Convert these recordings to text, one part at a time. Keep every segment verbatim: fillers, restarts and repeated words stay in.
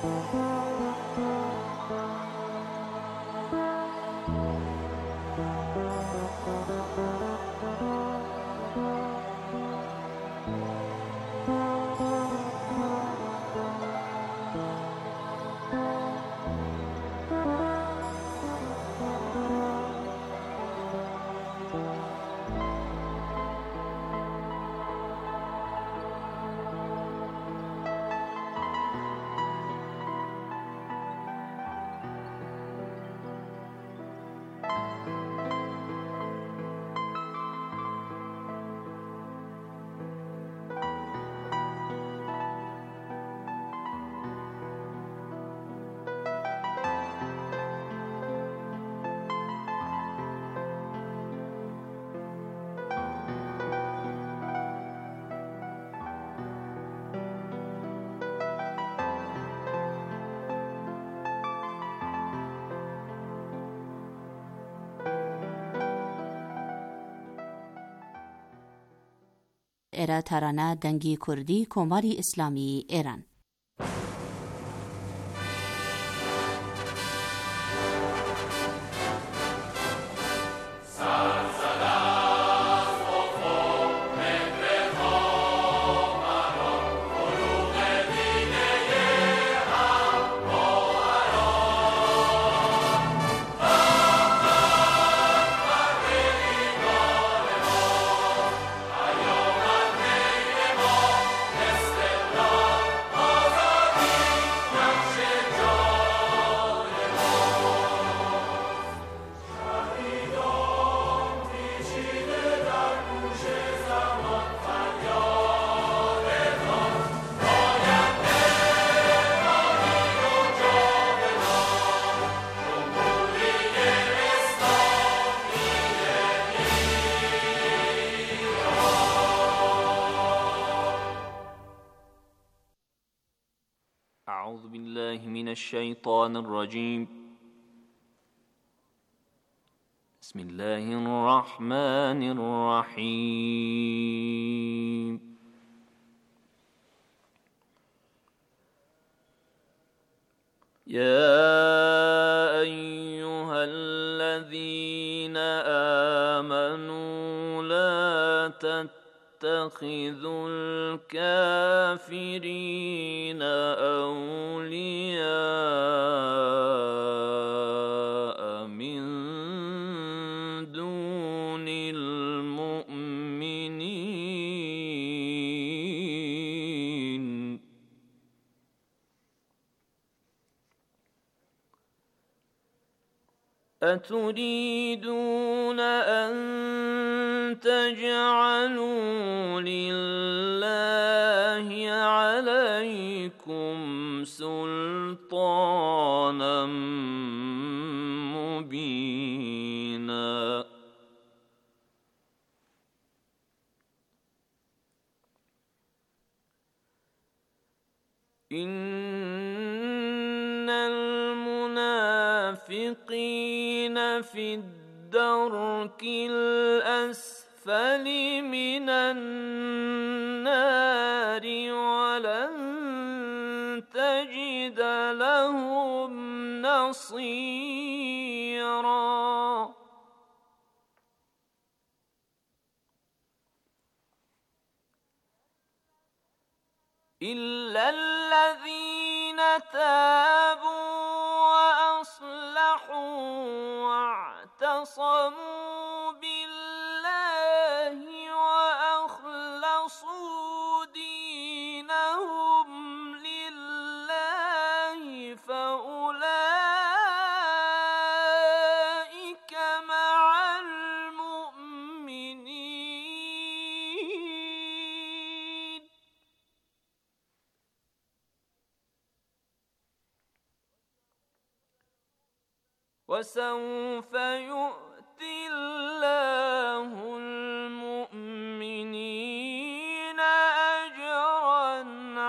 ئێرە تارانە دەنگی کوردی کۆماری ئیسلامی ئێران. أعوذ بالله من الشيطان الرجيم. بسم الله الرحمن الرحيم. يا أيها الذين آمنوا لا تتقوا اتخذوا الكافرين أولياء من دون المؤمنين أتريدون أن تجعلوا لله عليكم سلطانا مبينا إن المنافقين في الدرك الأسفل من النار ولن تجد لهم نصيرا إلا الذين تابوا وأصلحوا واعتصموا بالله وأخلصوا دينهم لله فأولئك مع المؤمنين وسوف يؤتي الله المؤمنين أجرا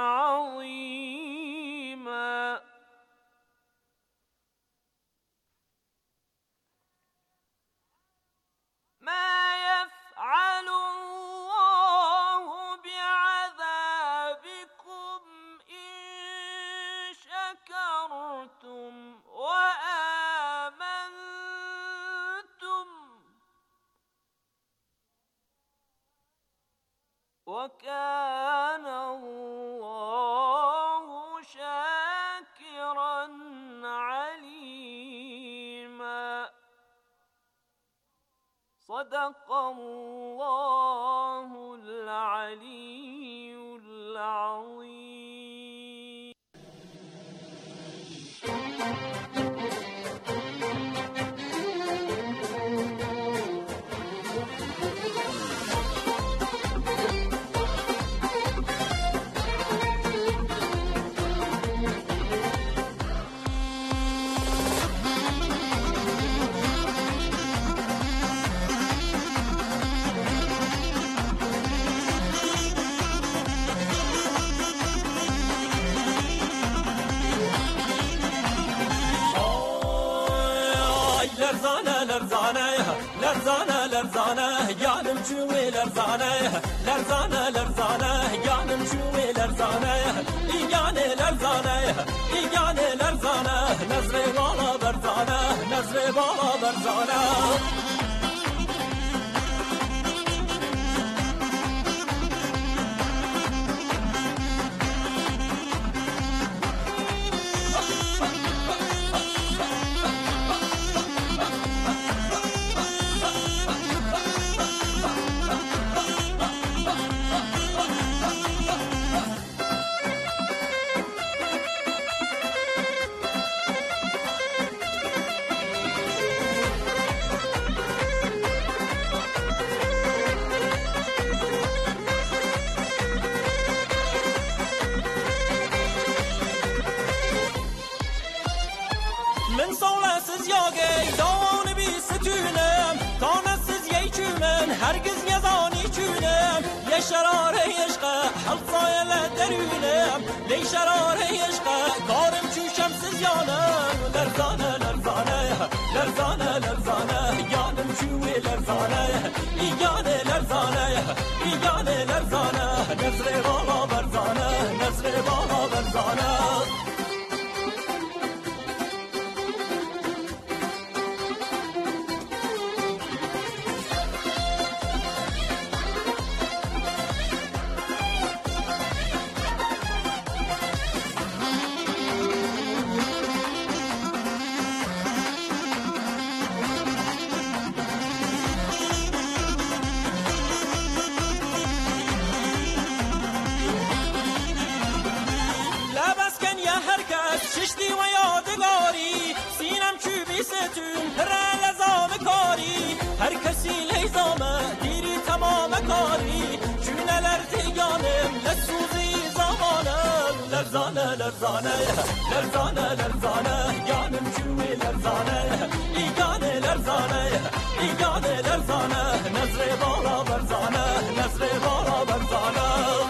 عظيما ما يفعل الله بعذابكم إن شكرتم صدق الله العلی العظیم. لرزانه لرزانه گانم چوی لرزانه لرزانه لرزانه گانم چوی لرزانه ایگانه لرزانه ایگانه لرزانه نظر بالا برزانه نظر بالا برزانه هرگز یزانی چونم یه شرار عشق حلصای لدرونم لی شرار عشق کارم چوشم سزیانم لرزانه لرزانه لرزانه لرزانه یانم چوی لرزانه ایگانه لرزانه ایگانه لرزانه نظر بالا برزانه نظر بالا برزانه ششتی و یادگاری سینم چوبی ستون هر لزام کاری هر کسی لیزامه دیری تمام کاری چونه لرزیانم لسوزی زمانم لرزانه لرزانه لرزانه لرزانه یانم چوی لرزانه ایگانه لرزانه ایگانه لرزانه نظر بالا برزانه نظر بالا برزانه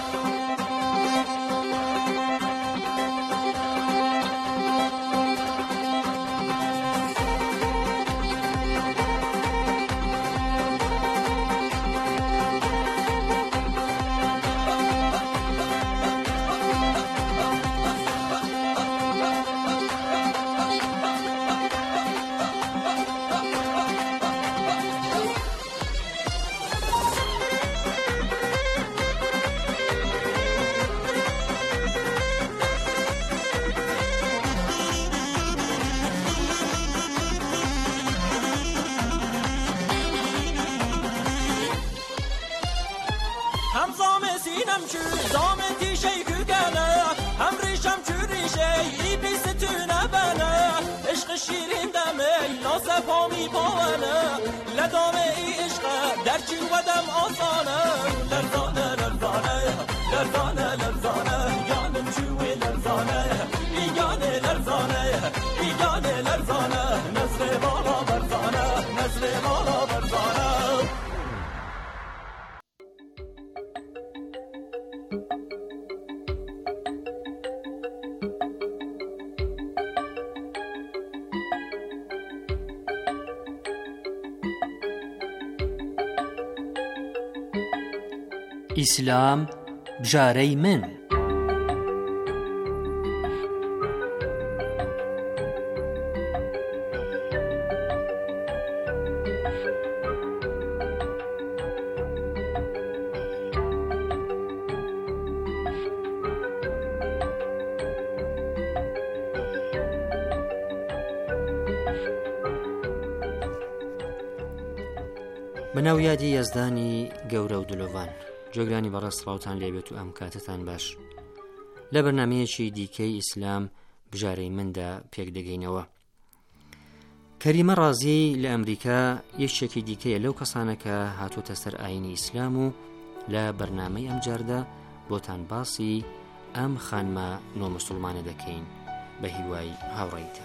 شیرین دمه ناسه پامی پاونه لدامه ای عشق در چین و دم آسانه لرزانه لرزانه لرزانه لرزانه یانم چوی لرزانه ایگانه لرزانه ایگانه لرزانه نظر بالا برزانه نظر بالا برزانه ئیسلام بژارەی من بەناو یادی یەزدانی گەورە و دلۆڤان. جۆگرانی بەڕێز سڵاوتان لێبێت و ئەم کاتتان باش. لە بەرنامەیەکی دیکەی ئیسلام بژارەی مندا پێک دەگەینەوە. کەریمە ڕازی لە ئەمریکا یەکێکی دیکەیە لەو کەسانەکە هاتوۆتە سەر ئاینی ئیسلام و لە بەرنامەی ئەم جاردا بۆتان باسی ئەم خانمە نۆ موسڵمانە دەکەین بە هیوای هاوڕێیتە.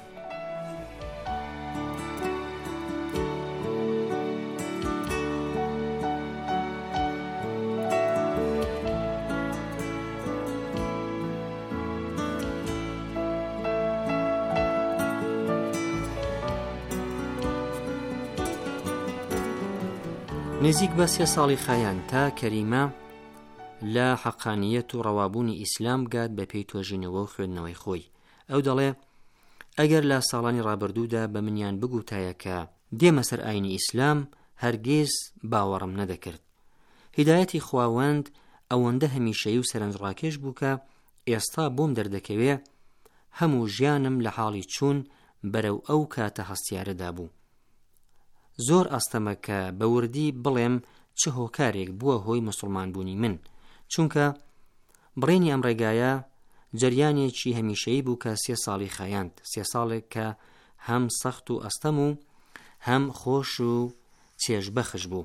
نزیک بە سێ ساڵی خایان تا کەریمە لە حەقانیەت و ڕەوابوونی ئیسلام گات بە پێی تۆژینەوە و خوێندنەوەی خۆی. ئەو دەڵێ ئەگەر لە ساڵانی ڕابردوودا بە منیان بگوتایە کە دێمە سەر ئاینی ئیسلام هەرگیز باوەڕم نەدەکرد. هیدایەتی خواوەند ئەوەندە هەمیشەیی و سەرنجڕاکێش بوو کە ئێستا بۆم دەردەکەوێ هەموو ژیانم لە حاڵی چوون بەرەو ئەو کاتە هەستیارەدا بوو. زۆر ئەستەمە کە بە وردی بڵێم چ هۆکارێک بووە هۆی موسڵمان بوونی من، چونکە بڕێنی ئەم ڕێگایە جەریانێکی هەمیشەیی بوو کە سێ ساڵی خایاند، سێ ساڵێک کە هەم سەخت و ئەستەم و هەم خۆش و چێژبەخش بوو.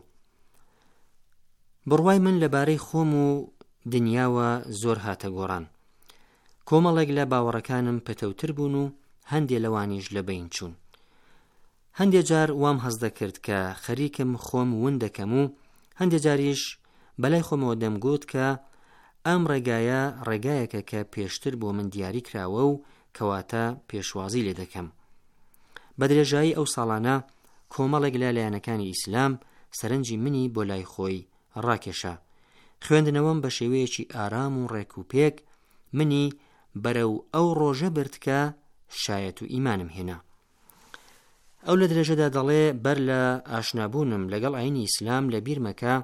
بڕوای من لەبارەی خۆم و دنیاوە زۆر هاتە گۆڕان. کۆمەڵێک لە باوەڕەکانم پەتەوتر بوون و هەندێ لەوانیش لە بین چوون. هەندێک جار وام هەز دەکرد کە خەریکم خۆم ون دەکەم و هەندێک جاریش بەلای خۆمەوە دەمگوت کە ئەم ڕێگایە ڕێگایەکە کە پێشتر بۆ من دیاری کراوە و کەواتە پێشوازی لێ دەکەم. بە درێژایی ئەو ساڵانە کۆمەڵێک لە لایەنەکانی ئیسلام سەرنجی منی بۆ لای خۆی ڕاکێشا. خوێندنەوەم بە شێوەیەکی ئارام و ڕێک و پێک منی بەرەو ئەو ڕۆژە برد کە شایەت و ئیمانم هێنا. ئەو لە درێژەدا دەڵێ بەر لە ئاشنابوونم لەگەڵ ئاینی ئیسلام لە بیرمەکە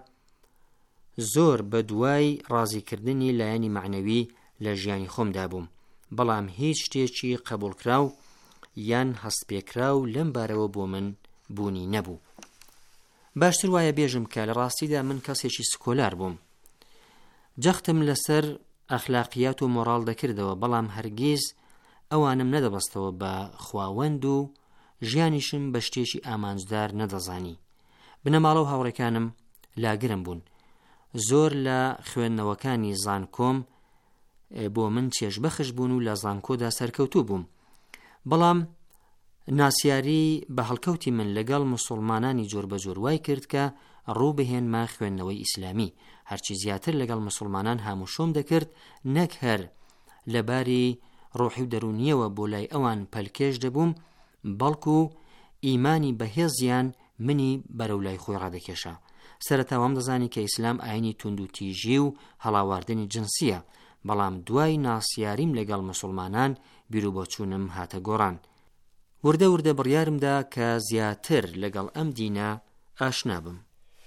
زۆر بە دوای ڕازیکردنی لایەنی معنەوی لە ژیانی خۆمدا بووم، بەڵام هیچ شتێکی قبولکراو یان هەستپێکراو لەم بارەوە بۆ من بوونی نەبوو. باشتر وایە بێژم کە لە ڕاستیدا من کەسێکی سکۆلار بووم. جەختم لەسەر ئەخلاقیات و مۆڕاڵ دەکردەوە، بەڵام هەرگیز ئەوانم نەدەبەستەوە بە خواوەند و ژیانیشم بە شتێکی ئامانجدار نەدەزانی. بنەماڵە و هاوڕێکانم لاگرم بوون. زۆر لە خوێندنەوەکانی زانکۆم بۆ من چێژبەخش بوون و لە زانکۆدا سەرکەوتوو بووم، بەڵام ناسیاری بە هەڵکەوتی من لەگەڵ موسڵمانانی جۆر بە جۆر وای کرد کە ڕوو بهێنمە خوێندنەوەی ئیسلامی. هەرچی زیاتر لەگەڵ موسڵمانان هاموشۆم دەکرد، نەک هەر لەباری ڕۆحی و دەرونیەوە بۆ لای ئەوان پەلکێش دەبووم، بەڵکو ئیمانی بەهێزیان منی بەرەو لای خۆی ڕادەکێشا. سەرەتاوام دەزانی کە ئیسلام ئاینی توند و تیژی و هەڵاواردنی جنسیە، بەڵام دوای ناسیاریم لەگەڵ موسڵمانان بیر و بۆچوونم هاتە گۆڕان. وردە وردە بڕیارمدا کە زیاتر لەگەڵ ئەم دینە ئاشنا بم.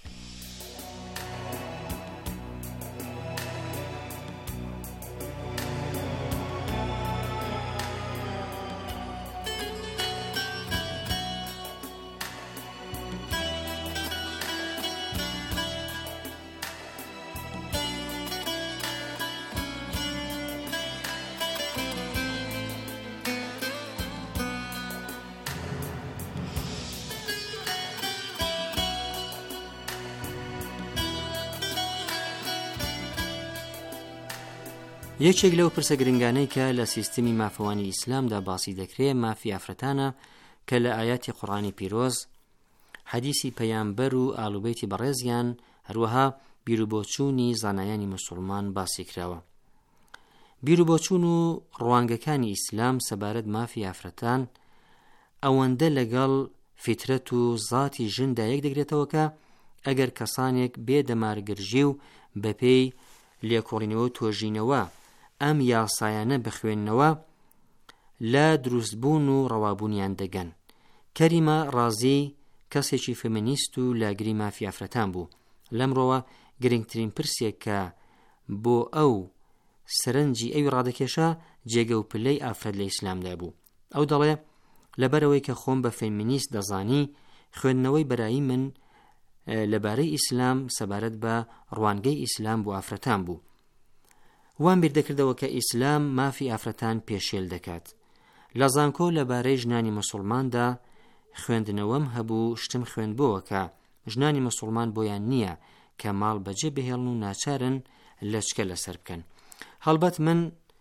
یەکێک لەو پرسە گرنگانەی کە لە سیستمی مافەوانی ئیسلامدا باسی دەکرێت مافی ئافرەتانە کە لە ئایاتی قورئانی پیرۆز، حەدیسی پەیامبەر و ئاڵوبەیتی بەڕێزیان، هەروەها بیرروبۆچوونی زانایانی موسڵمان باسی کراوە. بیرروبۆچوون و ڕوانگەکانی ئیسلام سەبارەت مافی ئافرەتان ئەوەندە لەگەڵ فیترەت و زاتی ژندا یەک دەگرێتەوە کە ئەگەر کەسانێک بێدەمارگرژی و بەپێی لێکۆڵینەوە و تۆژینەوە ئەم یاسایانە بخوێننەوە لە دروستبوون و ڕەوابوونیان دەگەن. کەریمە ڕازی کەسێکی فێمینیست و لاگری مافی ئافرەتان بوو. لەمڕۆوە گرنگترین پرسێک کە بۆ ئەو سەرنجی ئەوی ڕادەکێشا جێگە و پلەی ئافرەت لە ئیسلامدا بوو. ئەو دەڵێ لەبەرەوەی کە خۆم بە فێمینیست دەزانی، خوێندنەوەی بەرایی من لەبارەی ئیسلام سەبارەت بە ڕوانگەی ئیسلام بۆ ئافرەتان بوو. وان بیر دەکردەوە کە ئیسلام مافی ئافرەتان پێشێل دەکات. لە زانکۆ لەبارەی ژنانی موسڵماندا خوێندنەوەم هەبوو شتم خوێندبووە کە ژنانی موسڵمان بۆیان نییە کە ماڵ بەجێ بهێڵن و ناچارن لەچکە لەسەر بکەن. هەڵبەت من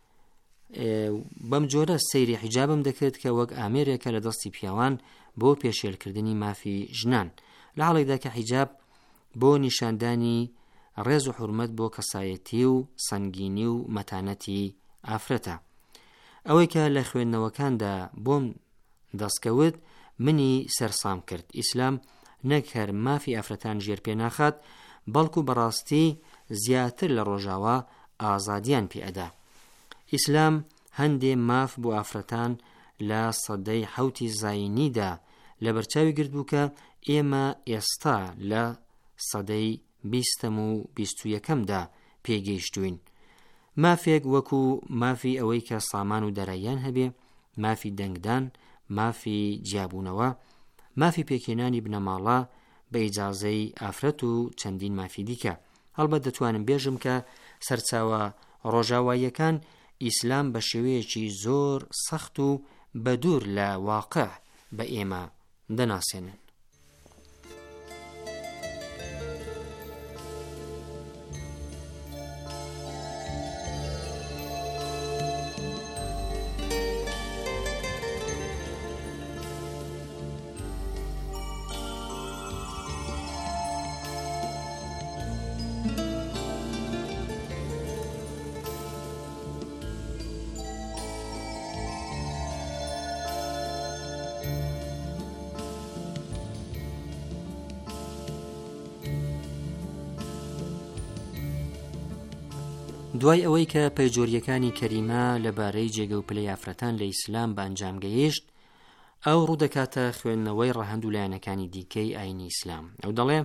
بەم جۆرە سەیری حیجابم دەکرد کە وەک ئامێرێکە لە دەستی پیاوان بۆ پێشێلکردنی مافی ژنان، لە حاڵێکدا کە حیجاب بۆ نیشاندانی ڕێز و حورمەت بۆ کەسایەتی و سەنگینی و مەتانەتی ئافرەتە. ئەوەی کە لە خوێندنەوەکاندا بۆم دەستکەوت منی سەرسام کرد. ئیسلام نەک هەر مافی ئافرەتان ژێر پێ ناخات، بەڵکو بەڕاستی زیاتر لە ڕۆژاوا ئازادیان پێ ئەدا. ئیسلام هەندێ ماف بۆ ئافرەتان لە سەدەی حەوتی زاینیدا لە بەرچاوی گرت بوو کە ئێمە ئێستا لە سەدەی بیستەم و بیست و یەکەمدا پێگەیشتوین. مافێک وەکو مافی ئەوەی کە سامان و دەراییان هەبێ، مافی دەنگدان، مافی جیابوونەوە، مافی پێکێنانی بنەماڵە بە ئیجازەی ئافرەت و چەندین مافی دیکە. هەڵبەت دەتوانم بێژم کە سەرچاوە ڕۆژاواییەکان ئیسلام بە شێوەیەکی زۆر سەخت و بەدوور لە واقع بە ئێمە دەناسێنن. دوای ئەوەی کە پەیجۆریەکانی کەریمە لەبارەی جێگە و پلەی ئافرەتان لە ئیسلام بە ئەنجام گەیشت، ئەو ڕوو دەکاتە خوێندنەوەی ڕەهەند و لایەنەکانی دیکەی ئاینی ئیسلام. ئەو دەڵێ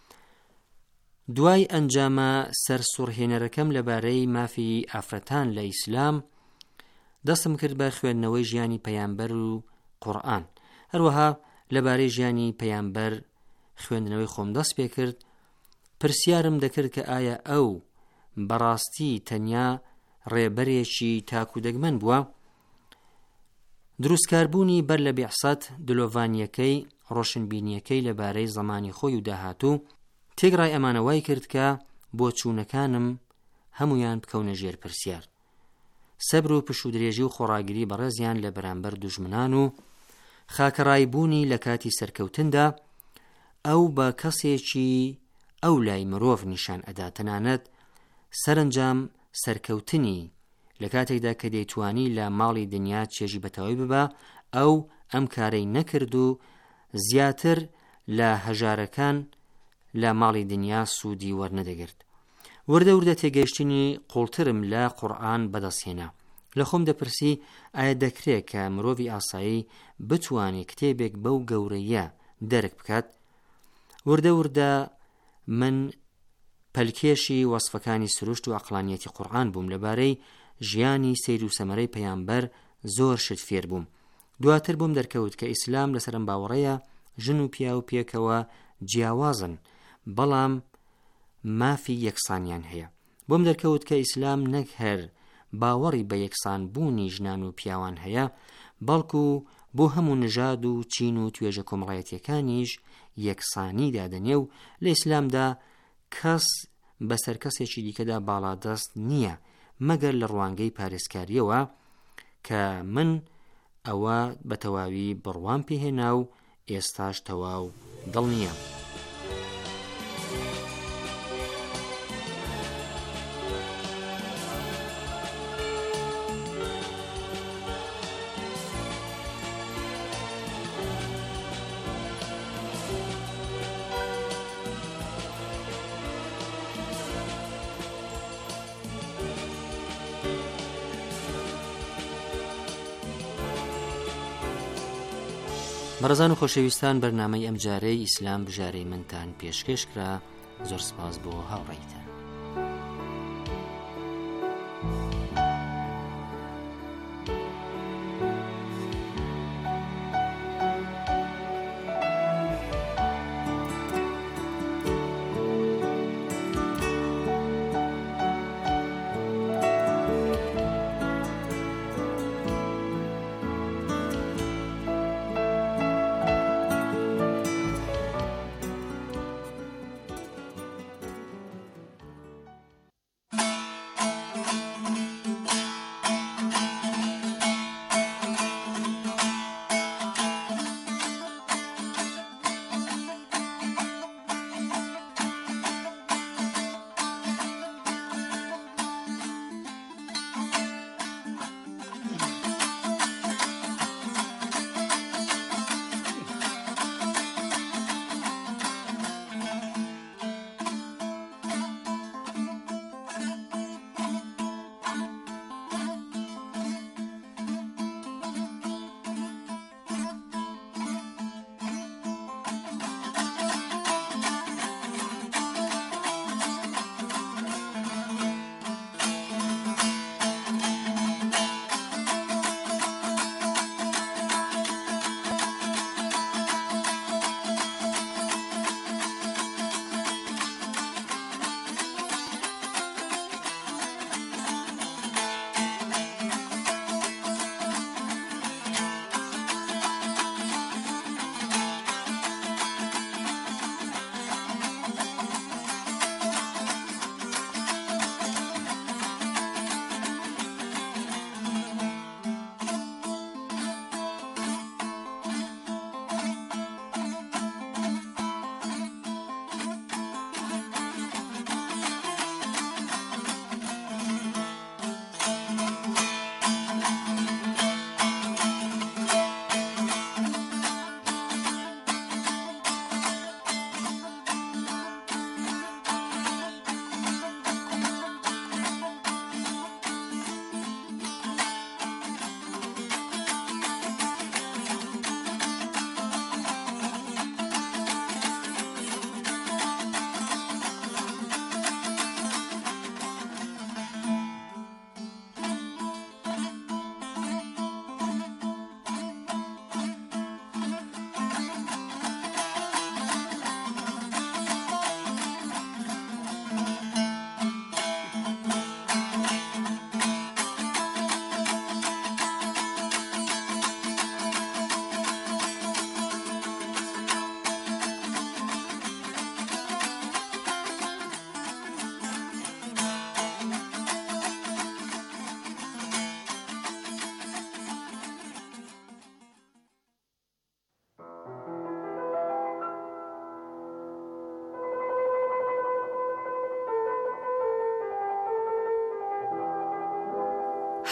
دوای ئەنجامە سەرسوڕهێنەرەکەم لەبارەی مافی ئافرەتان لە ئیسلام دەستم کرد بە خوێندنەوەی ژیانی پەیامبەر و قورئان. هەروەها لەبارەی ژیانی پەیامبەر خوێندنەوەی خۆم دەست پێ کرد. پرسیارم دەکرد کە ئایا ئەو بەڕاستی تەنیا ڕێبەرێکی تاکو دەگمەن بووە؟ دروستکاربوونی بەر لە بیعسەت دلۆڤانیەکەی ڕۆشنبینیەکەی لەبارەی زەمانی خۆی و داهاتوو تێگڕای ئەمانەوای کرد کە بۆ چوونەکانم هەمویان بکەونە ژێر پرسیار. سەبر و پشودرێژی و خۆڕاگری بەڕێزیان لە بەرامبەر دوژمنان و خاکەڕایبوونی لە کاتی سەرکەوتندا ئەو بە کەسێکی ئەو لای مرۆڤ نیشان ئەدا، تەنانەت سەرنجام سەرکەوتنی لە کاتێکدا کە دەیتوانی لە ماڵی دنیا چێژی بەتەواوی ببە، ئەو ئەم کارەی نەکرد و زیاتر لە هەژارەکان لە ماڵی دنیا سوودی وەرنەدەگرت. وردە وردە تێگەیشتنی قوڵترم لە قورئان بەدەستهێنا. لە خۆم دەپرسی ئایا دەکرێت کە مرۆڤی ئاسایی بتوانێت کتێبێک بەو گەورەیە دەرک بکات؟ وردە وردە من پەلکێشی وەسفەکانی سروشت و عەقلانیەتی قورئان بووم. لەبارەی ژیانی سەیر و سەمەرەی پەیامبەر زۆر شت فێر بووم. دواتر بۆم دەرکەوت کە ئیسلام لەسەرم باوەڕەیە ژن و پیا و پێکەوە جیاوازن، بەڵام مافی یەکسانیان هەیە. بۆم دەرکەوت کە ئیسلام نەک هەر باوەڕی بە یەکسان بوونی ژنان و پیاوان هەیە، بەڵکو بۆ هەموو نژاد و چین و توێژە کۆمەڵایەتیەکانیش یەکسانی دادەنێ و لە ئیسلامدا کەس بەسەر کەسێکی دیکەدا باڵادەست نییە مەگەر لە ڕوانگەی پارێزکاریەوە، کە من ئەوە بە تەواوی بڕوان پێهێنا و ئێستاش تەواو دڵنیە. بەڕێزان و خۆشەویستان، بەرنامەی ئەم جارەی ئیسلام بژارەی منتان پێشکەش کرا. زۆر سپاس بۆ هاوڕێیتان.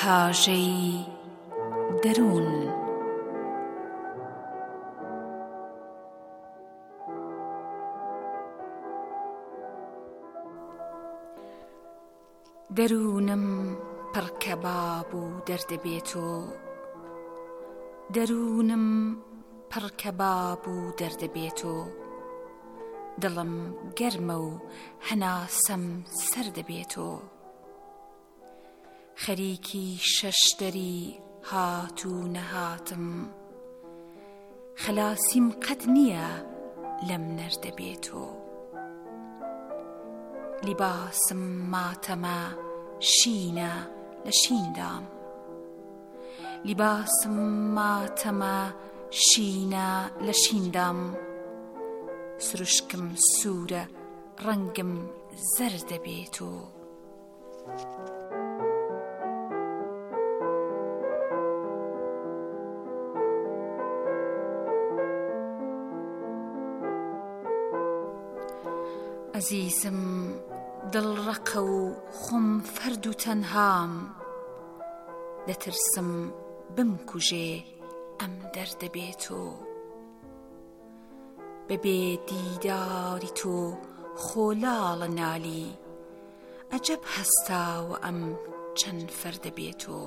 پاژەی دەروون. دەروونم پڕکەباب و دەردەبێت و دەروونم پڕکەباب و دەردەبێت و دڵم گەرمە و هەناسەم سەر دەبێت و خەریکی شەشدەری هات و نەهاتم خەلاسیم قەت نییە لەم نەردەبێت و لیباسم ماتەمە شینە لە شیندام لیباسم ماتەمە شینە لە شیندام سروشکم سوورە ڕەنگم زەردە بێت و عەزیزم دڵڕەقە و خۆم فەرد و تەنهام دەترسم بمکوژێ ئەم دەردە بێت و بەبێ دیداری تۆ خۆلاڵە نالی ئەجەب هەستاوە ئەم چەند فەردە بێت و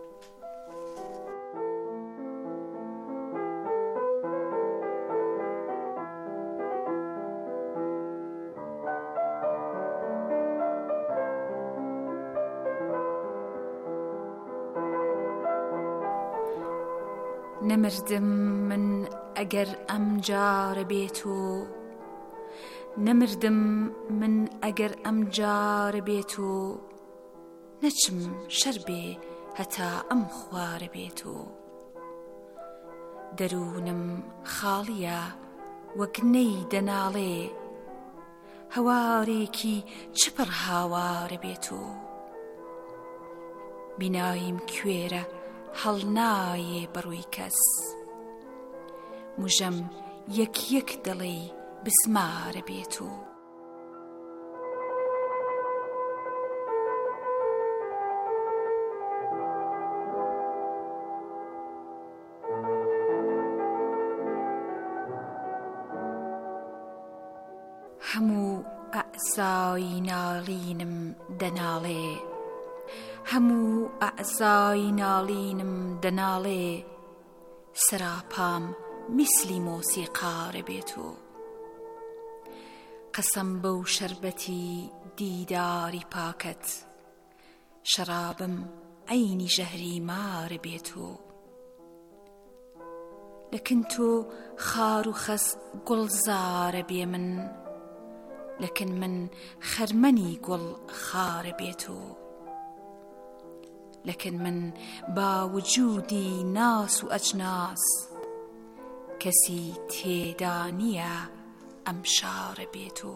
نەمردم من ئەگەر ئەم جارە بێت و نەمردم من ئەگەر ئەم جارە بێت و نەچم شەر بێ هەتا ئەم خوارە بێت و دەروونم خاڵیە وەک نەی دەناڵێ هەوارێکی چپڕ هاوارە بێت و بیناییم کوێرە هەڵ نایێ بەڕووی کەس موژەم یەک یەک دڵێ بسمارە بێت و هەموو ئەعزای ناڵینم دەناڵێ هەموو ئەعزای ناڵینم دەناڵێ سەراپام میسلی مۆسیقارە بێت و قەسەم بەو شەربەتی دیداری پاکەت شەرابم عەینی ژەهری مارە بێت و لەکن تۆ خار و خەس گوڵزارە بێ من لەکن من خەرمەنی گوڵ خارە بێت و لەکن من با وجودی ناس و ئەجناس کەسی تێدا نییە ئەم شارە بێت و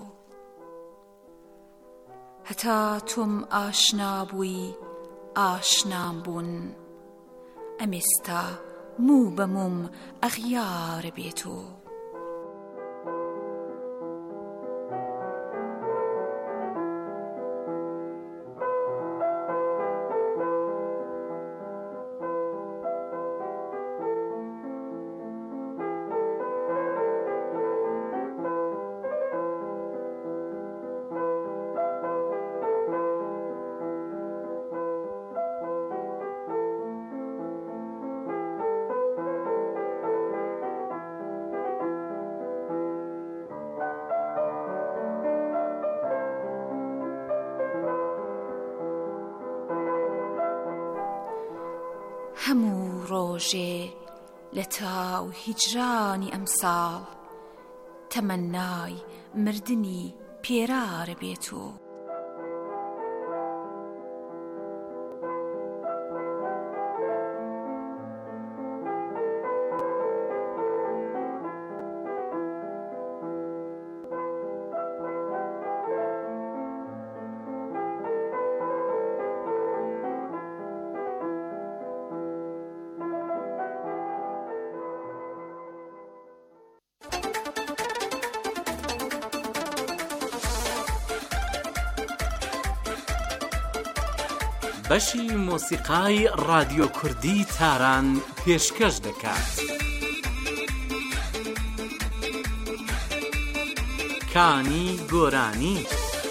هەتا تۆم ئاشنا بووی ئاشنام بوون ئەمێستا موو بە مووم ئەغیارە بێت و هەموو ڕۆژێ لە تاو هیجرانی ئەمساڵ تەمەنای مردنی پێرارە بێت و بەشی مۆسیقای رادیۆ کوردی تاران پێشکەش دەکات. کانی گۆرانی.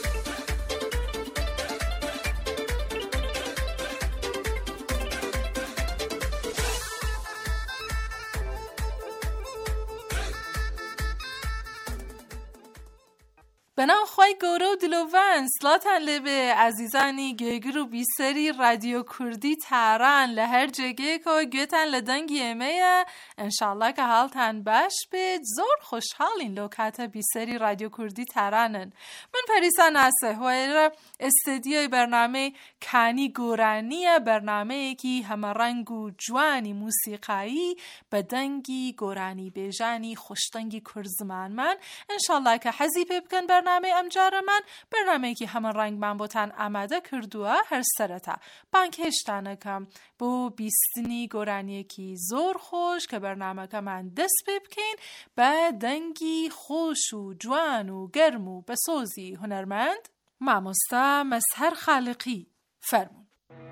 بنام خواهی گوره و دلوون سلاتن لبه عزیزانی گیگر و بیسری رادیو کردی تاران لهر جگه که گوتن لدنگی ایمه انشالله که حالتن باش بید زور خوشحالین لوکات بیسری رادیو کردی تارانن. من پریسا ناسه هویر استدیوی برنامه کانی گورانی، برنامه کی همه رنگ و جوانی موسیقایی بدنگی گورانی بیجانی خوشتنگی کرزمان من انشالله که حزی بکن برنامه امجار من برنامه که همه رنگ من بوتن آماده کردوه هر سرتا بانکشتانه کم بو بیستنی گورانی کی زور خوش که برنامه که من دست بکن به دنگی خوش و جوان و گرم و بسوزی هنرمند ماموستا مسهر خالقی فرمون.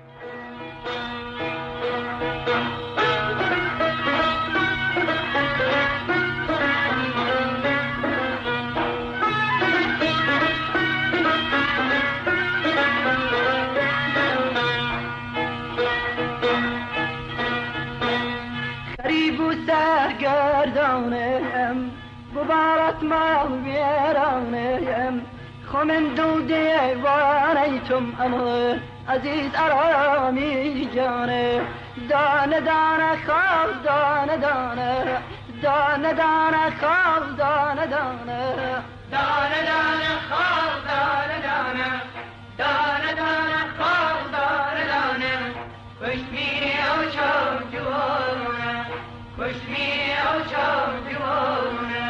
سرگردانم ببارت ما بیرانم خمن دو دیوانیتم اما عزیز ارامی جانه دانه دانه خواب دانه دانه دانه دانه خواب دانه دانه دانه دانه خواب دانه دانه دانه دانه خواب دانه دانه خوشمی او چوب جوانه خوشمی او چوب جوانه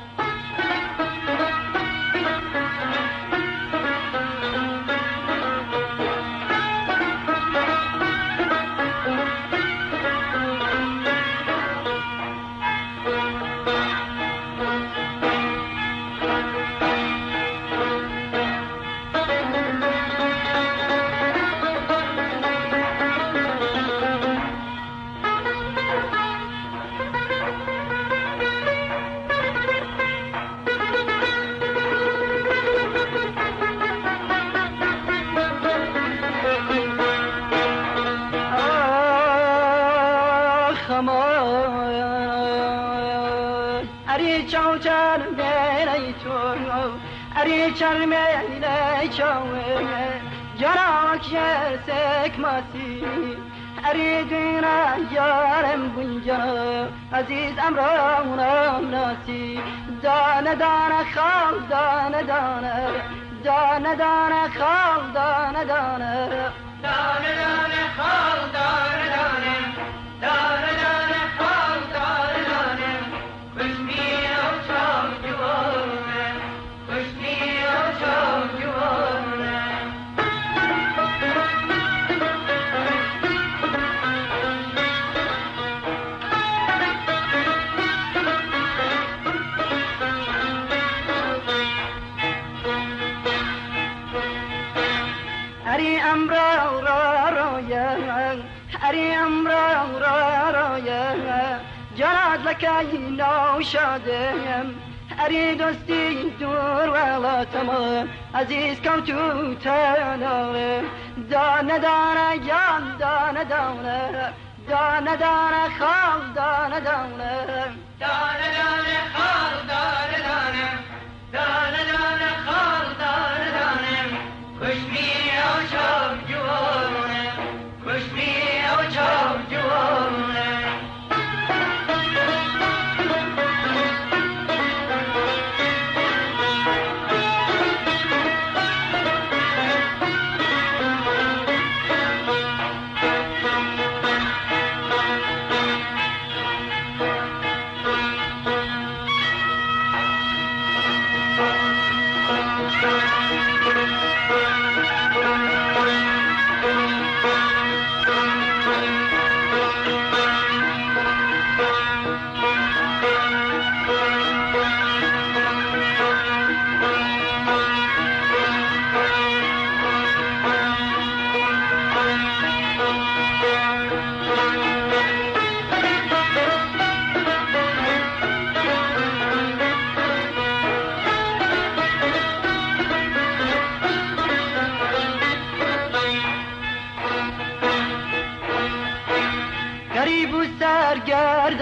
اری چرمه چاوه جراک سک ماسی اری دینا یارم بنجا عزیز امرام ناسی دانه دانه خواب دانه دانه دانه دانه خواب دانه دانه دانه دانه خواب دانه دانه دانه دانه خواب دانه دانه خوشمی او چاو جوانه خوشمی او چاو جوانه اری امرا را رویا اری امرا را رویا جراد لکای نو شادم اری دوستی دور ولا تمام عزیز کوتو تناوه دانه دانه جان دانه دانه دانه دانه خواب دانه دانه دانه دانه خواب دانه دانه دانه دانه خواب دانه دانه خوشمی او چوب جوانه خوشمی او چوب جوانه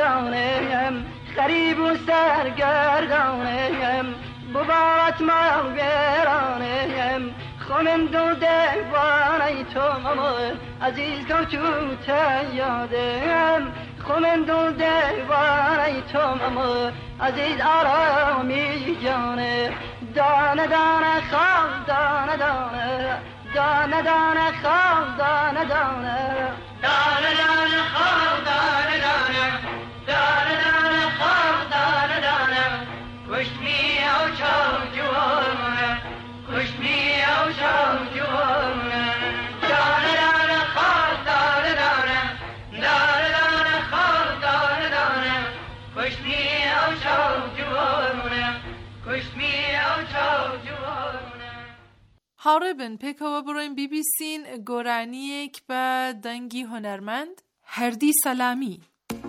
جانم غریب و سرگردانم ببارت ما ویرانم خونم دو دیوانه تو اما عزیز کو تو تیادم خونم دو دیوانه تو اما عزیز آرامی جانه دانه دانه خواب دانه دانه دانه دانه خواب دانه دانه دانه دانه خواب دانه دانه دانه دانه خواب دانه دانه کشت می او چاو جوانه کشت می او چاو جوانه دانه دانه خواب دانه دانه دانه دانه خواب دانه دانه کشت می او چاو جوانه کشت می او چاو جوانه. هاره بن پیکا برویم بی بی سین گورانیک با دنگی هنرمند هردی سلامی.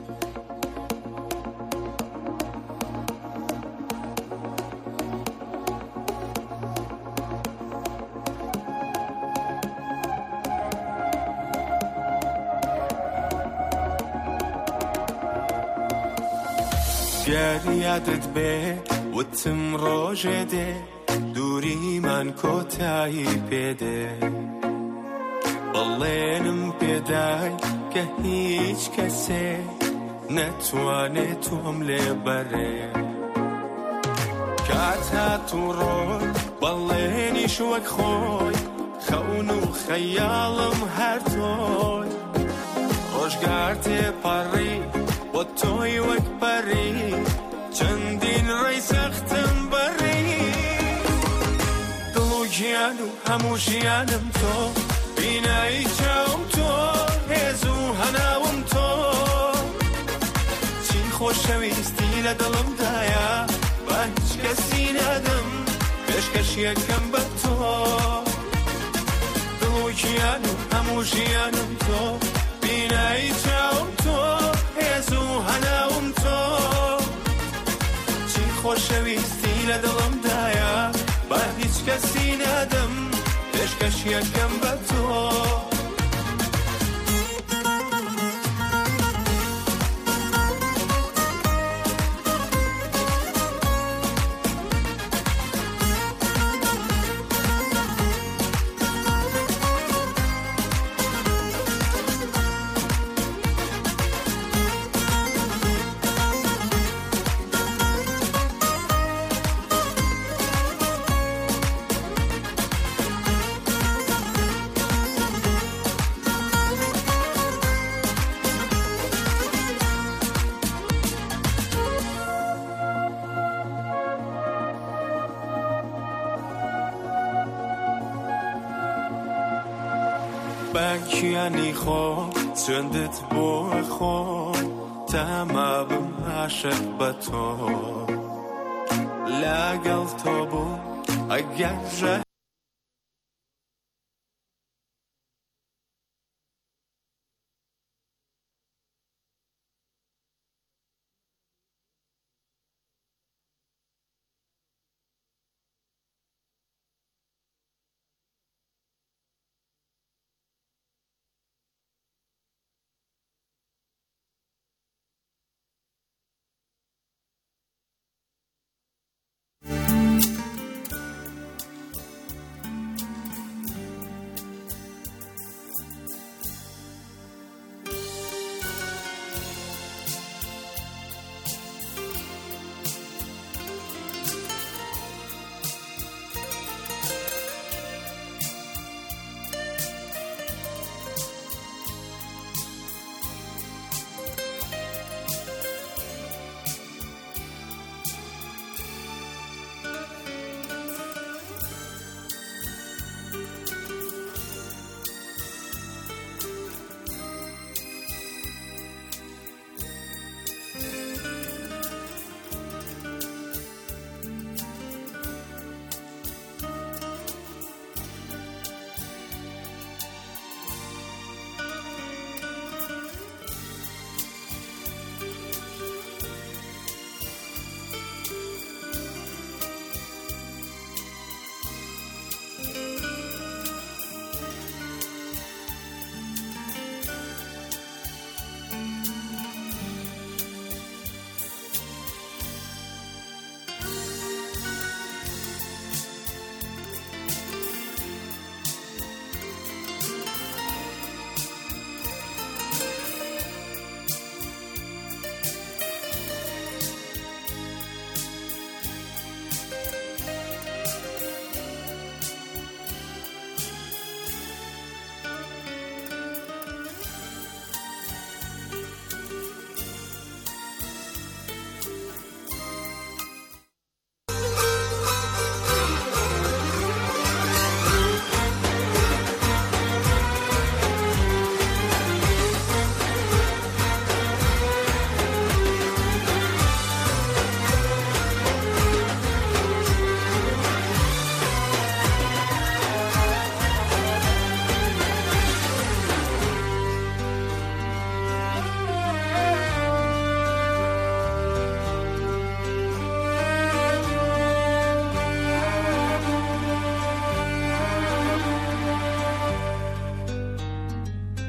گر یادت به وتم روجده دوری من کوتای پیده بلینم پیدای که هیچ کسی نتوانه توم لبره کاتا تو رو بلینیش وک خوی خونو خیالم هر توی روشگارت پاری و توی وک پاری چندین ری سختم بری دلو جیانو همو جیانم تو بینایی چاوم تو هزو هناوم تو چی خوشویستی لدلم دایا با هیچ کسی ندم کشکش یکم با تو دلو جیانو همو جیانم تو بینایی چاوم تو هزو هناوم تو چی خوشویستی لدلم دایا با هیچ کسی ندم کشکش یکم با تو بکیانی خو چندت بو خو تمام عاشق با تو لاقل تو بو اگر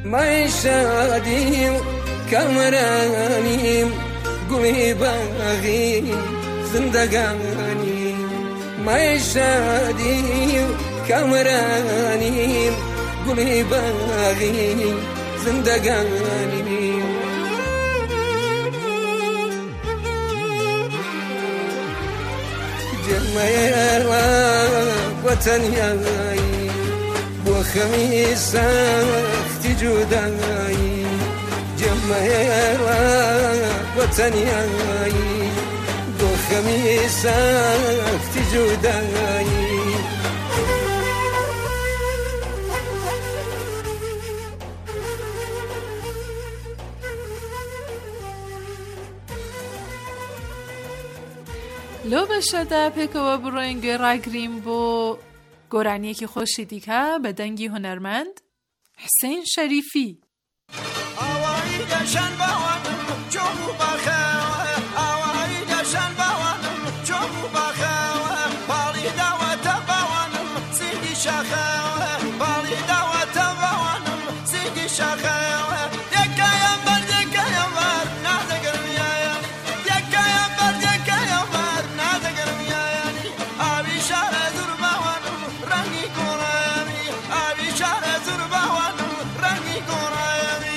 مای شادی و کامرانیم گلی باغی زندگانی مای شادی و کامرانیم گلی باغی زندگانی جمعه وطنیایی بو خمیس سختی جدایی جمعه وطنیایی بو خمیس سختی جدایی لو بشده پێکەوە بڕۆین گێڕاگرین بۆ گۆرانیەکی خۆشی دیکە بە دەنگی هونەرمەند حسین شەریفی. ئاوایی دەشان باوانم جۆم و باخەوە ئاوایی دەشان باوانم جۆم و باخەوە باڵی داوەتە باوانم سینگی شاخەوە باڵی داوەتە باوانم سینگی شاخەوە یەکایە بەر یەکایە بەر نازەگەرم یایانی یەکایە بەر یەکایە بەر نازەگەرم یایانی ئاوی شارە زور باوانم ڕەنگی گۆڕایانی ئاوی شارە زور باوانم ڕەنگی گۆڕایانی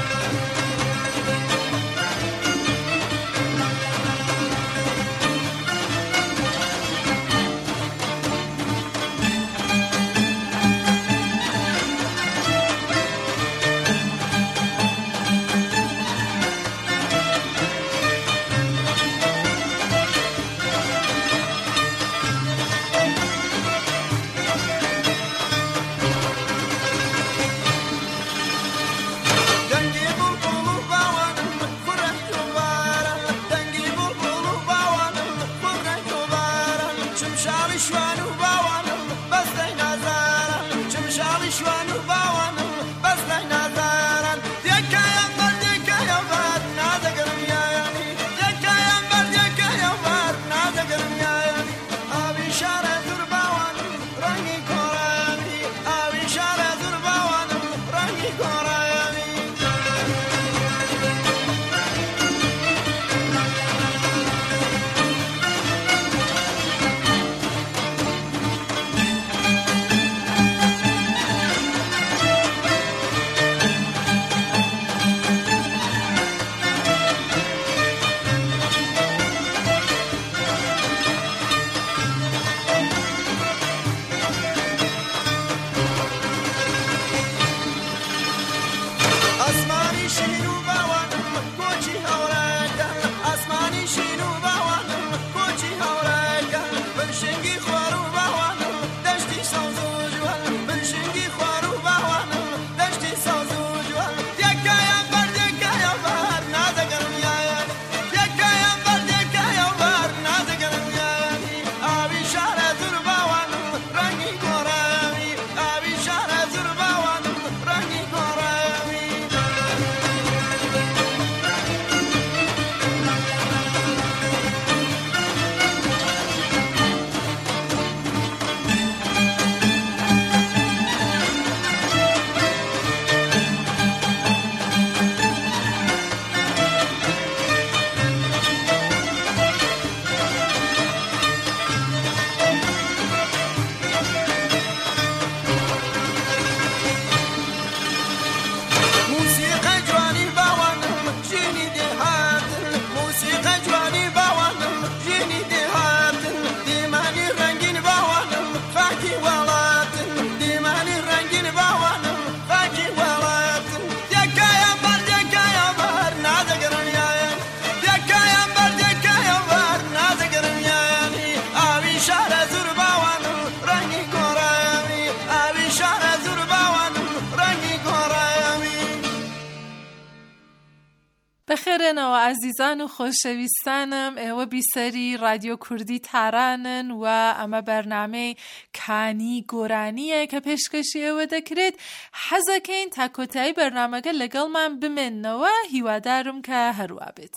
بەخێرێنەوە ئازیزان و خۆشەویستانم ئێوە بیسەری رادیۆ کوردی تارانن و ئەمە بەرنامەی کانی گۆرانیە کە پێشکەشی ئێوە دەکرێت. حەزەکەین تا کۆتایی بەرنامەکە لەگەڵمان بمێننەوە، هیوادارم کە هەروە بێت.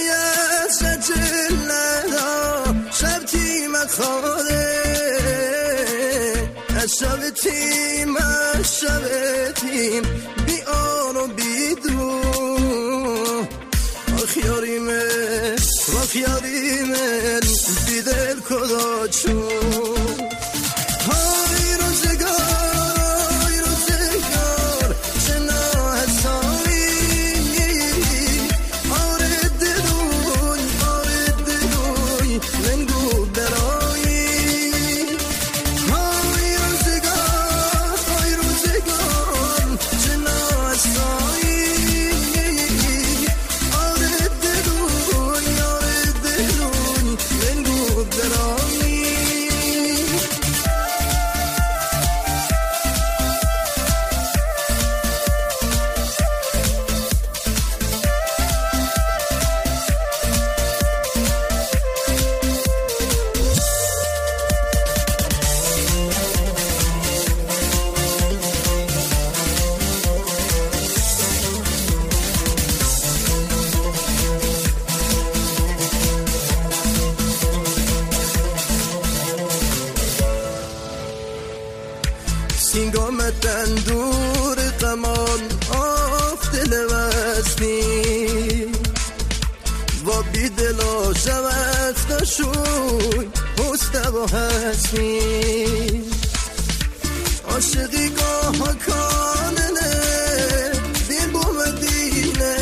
شبتیم شبتیم بی آن و بی دو آخیاریمه آخیاریمه بی دل کدا چون های روزگار های روزگار چنا حسایی آره دلوی آره دلوی من گو برایی دور قمان آف دل وسمی و بی دلا شوخت شوی پست و حسمی عاشقی گاه کاننه دل بو مدینه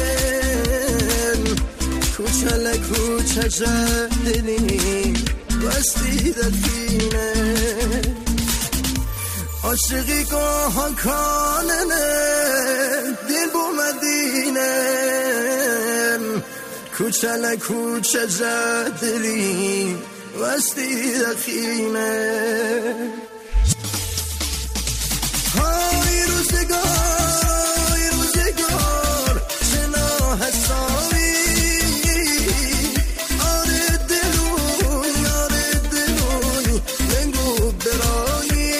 کوچه کوچه جدلی وستی دلفینه عاشقی گاه کاننه دل بو مدینه کوچه کوچه جدلی وستی دخینه های روزگار های روزگار چنا حسابی آره دلوی آره دلوی منگو برایی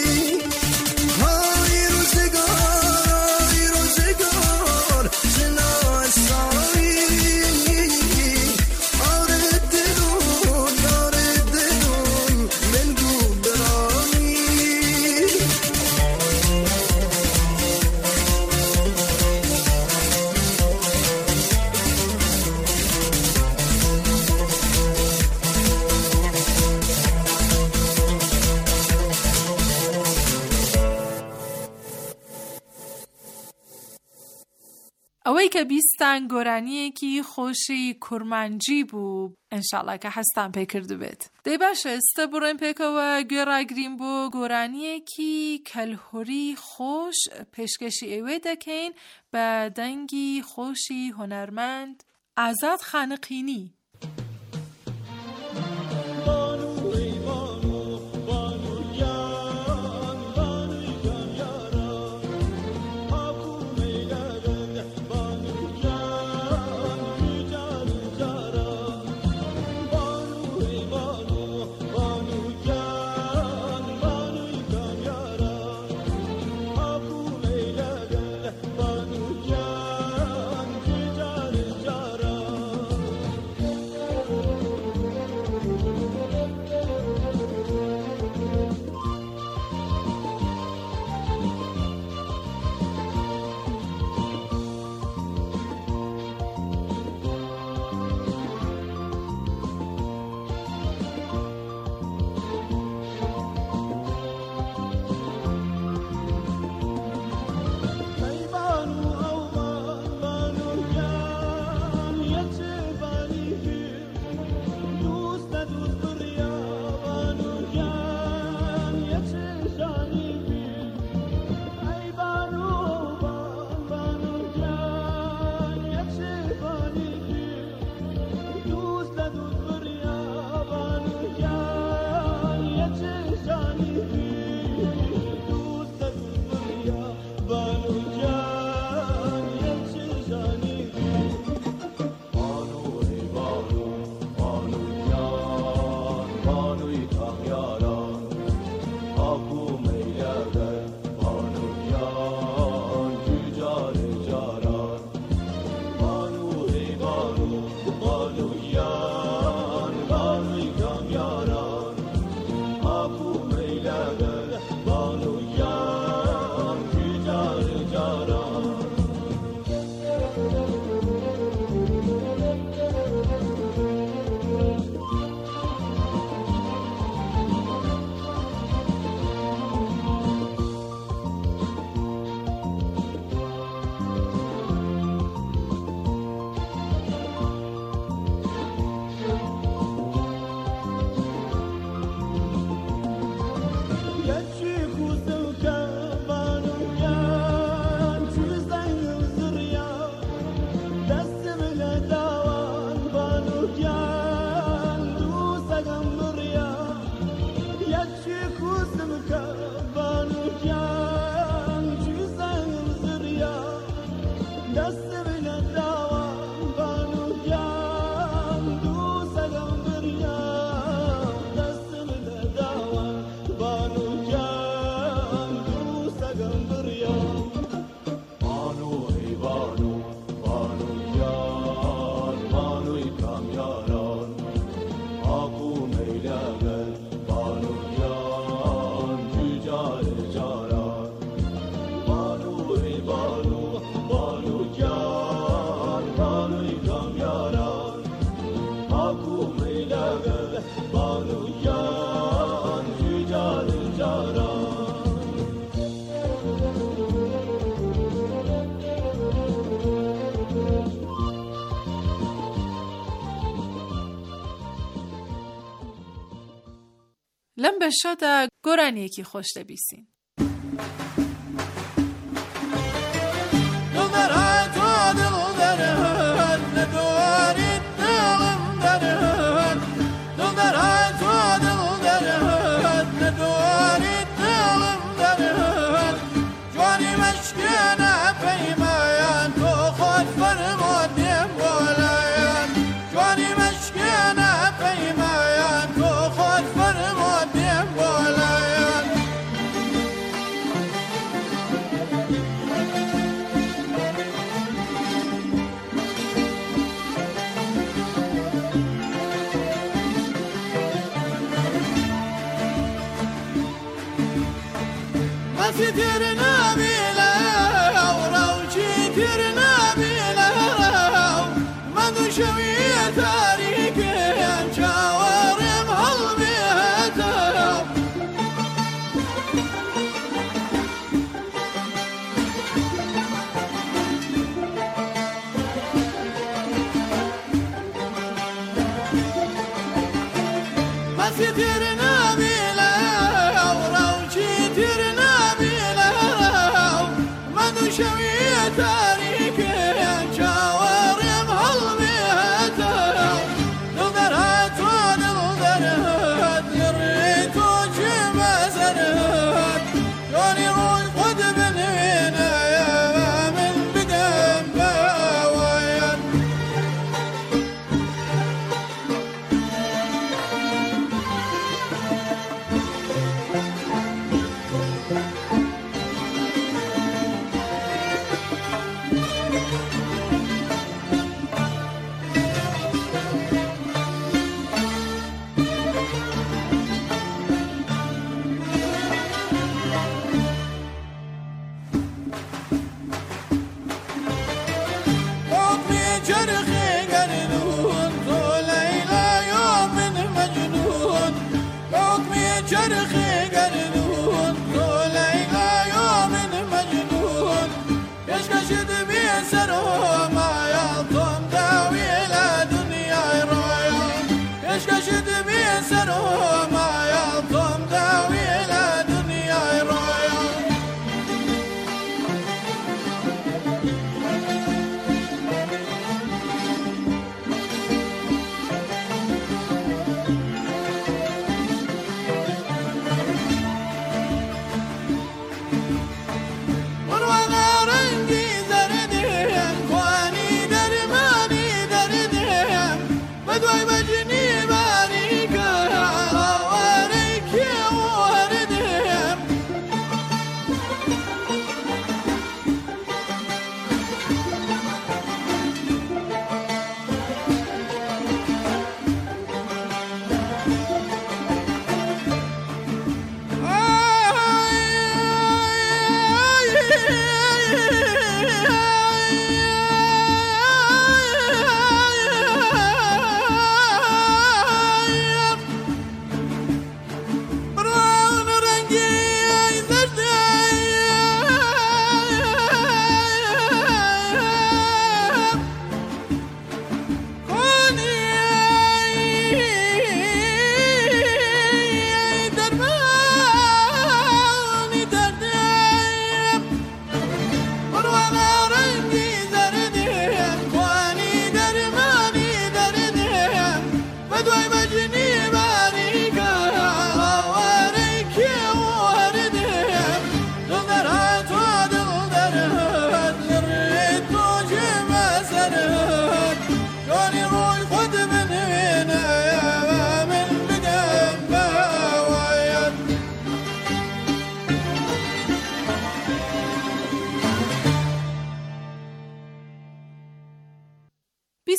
ئەوەی کە بیستان گۆرانیەکی خۆشی کورمانجی بوو ئینشاڵڵا کە هەستان پێ کردو بێت. دەی باشە ئێستا بڕۆین پێکەوە گوێڕاگرین بۆ گۆرانیەکی کەلهوری خۆش پێشکەشی ئێوێ دەکەین بە دەنگی خۆشی هونەرمەند ئازاد خانقینی. خاکو میلگه بانو جان جیجار جاران لم بشده گرن یکی خوش دبیسین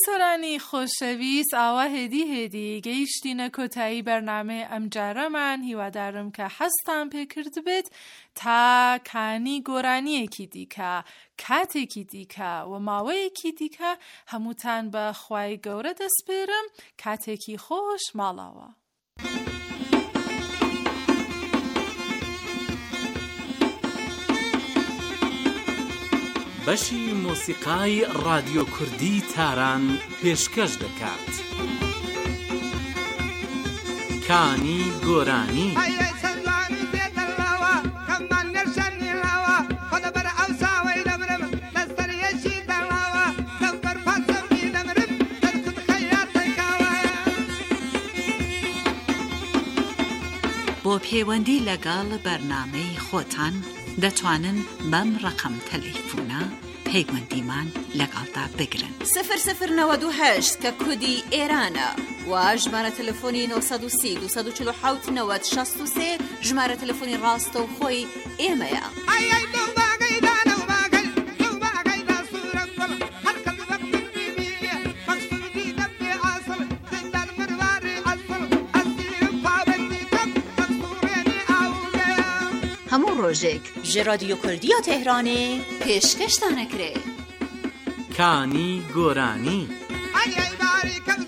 بیسۆرانی خۆشەویست ئاوا هێدی هێدی گەیشتینە کۆتایی بەرنامەی ئەم جارەمان. هیوادارم کە حەزتان پێکرد بێت تا کانی گۆرانیەکی دیکە، کاتێکی دیکە و ماوەیەکی دیکە هەمووتان بە خوای گەورە دەسپێرم. کاتێکی خۆش ماڵاوە. بەشی مۆسیقای رادیۆ کوردی تاران پێشکەش دەکات. کانی گۆرانی. بۆ پەیوەندی لەگەڵ بەرنامەی خۆتان دەتوانن بەم ڕەقەم تەلەیفۆنە پەیوەندیمان لەگەڵدا بگرن. سفر سفر نەوەد و هەشت کە کودی ئێرانە و ژمارە تەلەفۆنی نۆ سەد و سی دووسەد و چل و حەوت نەوەد شەست و سێ ژمارە تەلەفۆنی ڕاستە و خۆی ئێمەیە. هەموو ڕۆژێک ji رادیۆ کوردیە تهرانê pêşkeş tane kire. کانی گۆرانی.